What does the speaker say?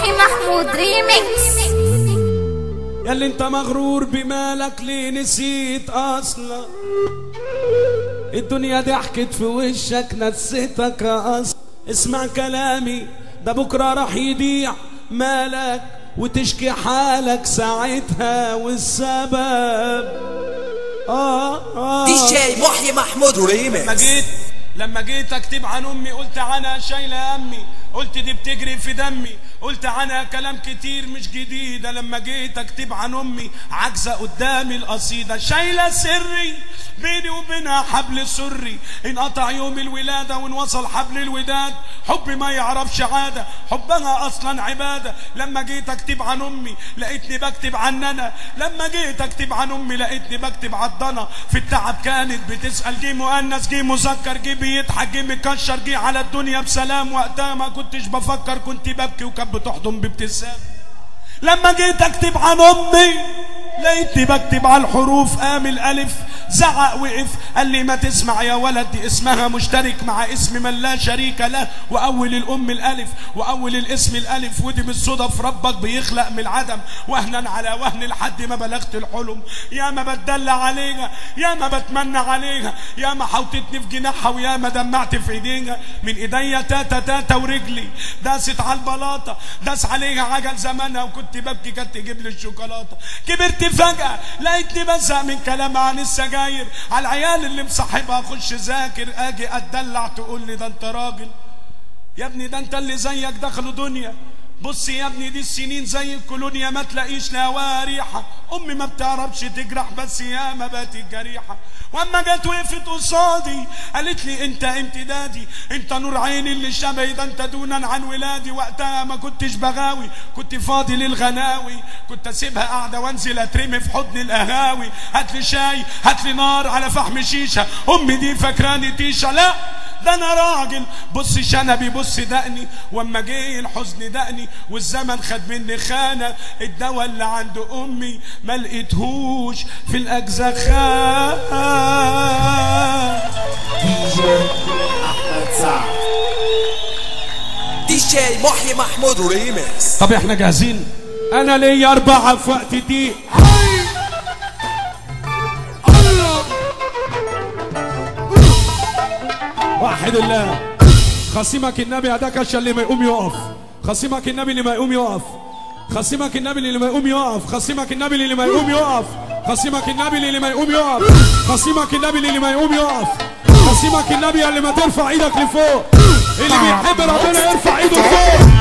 محي محمود ريميكس. ياللي انت مغرور بمالك ليه نسيت اصلا الدنيا ضحكت في وشك نسيتك اصلا. اسمع كلامي ده بكره راح يضيع مالك وتشكي حالك ساعتها والسبب دي جي محي محمود ريميكس. لما جيت اكتب عن امي قلت عنها شايله امي، قلت دي بتجري في دمي، قلت عنها كلام كتير مش جديده. لما جيت اكتب عن امي عاجزه قدامي القصيده، شايله سري بيني وبينها حبل سري، انقطع يوم الولاده وانوصل حبل الوداد. حبي ما يعرفش عاده، حبها اصلا عباده. لما جيت اكتب عن امي لقيتني بكتب عن انا، لما جيت اكتب عن امي لقيتني بكتب عضنا. في التعب كانت بتسال جه مؤنث جه مذكر جه بيضحك جه مكشر جه على الدنيا بسلام. وقتها ما كنتش بفكر كنت ببكي وكانت بتحضن بابتسام. لما جيت اكتب عن امي لقيتني بكتب على الحروف قام الالف زعق وقف قال لي ما تسمع يا ولد دي اسمها مشترك مع اسم من لا شريك له، واول الام الالف واول الاسم الالف، ودي بالصدف ربك بيخلق من العدم وهنا على وهن لحد ما بلغت الحلم. يا ما بتدلع عليها يا ما بتمنى عليها، يا ما حوطتني في جناحها ويا ما دمعت في ايديها. من ايديا تاتا تاتا ورجلي داست على البلاطه، داس عليها عجل زمانها وكنت ببكي كانت تجيب لي الشوكولاته. كبرت فجأة لقيتني بزهق من كلام عن السجاير، على العيال اللي مصاحبها اخش ذاكر اجي اتدلع تقول لي ده انت راجل يا ابني، ده انت اللي زيك دخلوا دنيا. بص يا ابني دي السنين زي الكولونيا ما تلاقيش لها ريحه. امي ما بتعرفش تجرح بس يا ما بقت الجريحه. واما جت وقفت قصادي قالت لي انت امتدادي، انت نور عيني اللي شبهي، ده انت دونا عن ولادي. وقتها ما كنتش بغاوي كنت فاضي للغناوي، كنت اسيبها قاعده وانزل اترمي في حضن القهاوي. هات لي شاي هات لي نار على فحم شيشه، امي دي فاكراني تيشه. لا ده انا راجل، بص شنبي بص دقني. واما جه الحزن دقني والزمن خد مني خانه، الدواء اللي عند امي ما لقيتهوش في الاجزخان. دي جي محي محمود ريميكس. طب احنا جاهزين؟ انا ليا 4 في وقت دي. واحد الله خصيمك النبي هداك اللي ما يقوم يقف، خصيمك النبي اللي ما يقوم يقف، خصيمك النبي اللي ما يقوم يقف، خصيمك النبي اللي ما يقوم يقف، خصيمك النبي اللي ما يقوم يقف، خصيمك النبي اللي ما يقوم يقف، خصيمك النبي اللي ما ترفع ايدك لفوق، اللي بيحب ربنا يرفع ايده لفوق.